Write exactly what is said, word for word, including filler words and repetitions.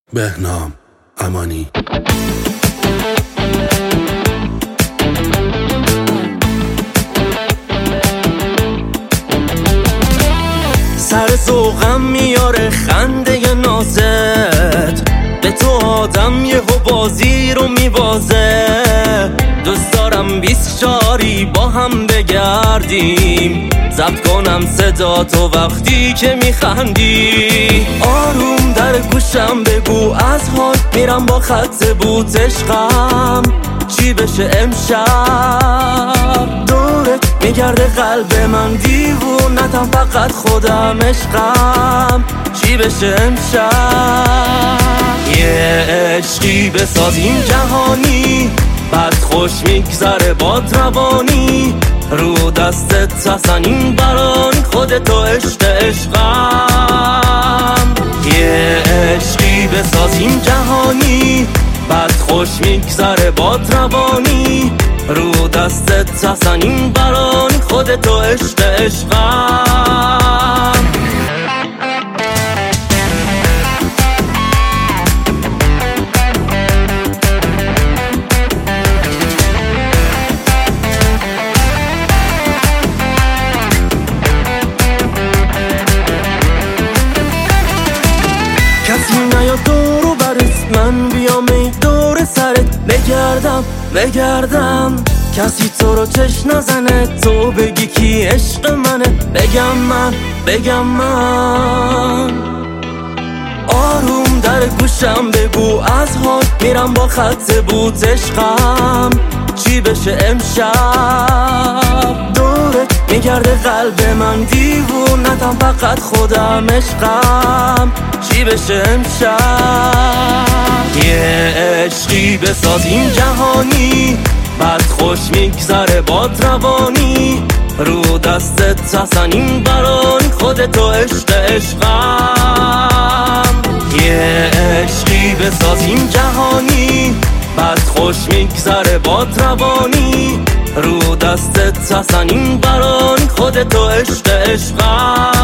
بهنام امانی. سر ذوقم میاره خنده نازت، به تو آدم یهو بازی رو میبازه. دوست دارم بیست شاری با هم بگردیم، ضبط کنم صدا تو وقتی که میخندی. آروم در گوشم بگو از حال میرم با خط بوت عشقم، چی بشه امشب؟ دورت میگرده قلب من دیوونتم، فقط خودم عشقم، چی بشه امشب؟ یه عشقی بسازیم جهانی، بعد خوش میگذره باد روانی. رو دستت حسنین برانی، خودتو عشق عشقم. یه عشقی بسازیم جهانی، بعد خوش میگذره باد روانی. رو دستت حسنین برانی، خودتو عشق عشقم. کسی نیاد دورو برست، من بیام ای دور سرت بگردم بگردم. کسی تو رو چش نزنه، تو بگی کی عشق منه، بگم من بگم من. آروم در گوشم بگو از حال میرم با خط بوت عشقم، چی بشه امشب؟ دورت میگرده قلب من دیوونتم، فقط خودم عشقم، چی بشه امشب؟ یه عشقی بسازیم جهانی، بعد خوش میگذره باد روانی. رو دستت حسنین برانی، خودتو عشق عشقم. یه عشقی بسازیم جهانی، بعد خوش میگذره باد روانی. رو دستت حسنین برانی، خودتو عشق عشقم.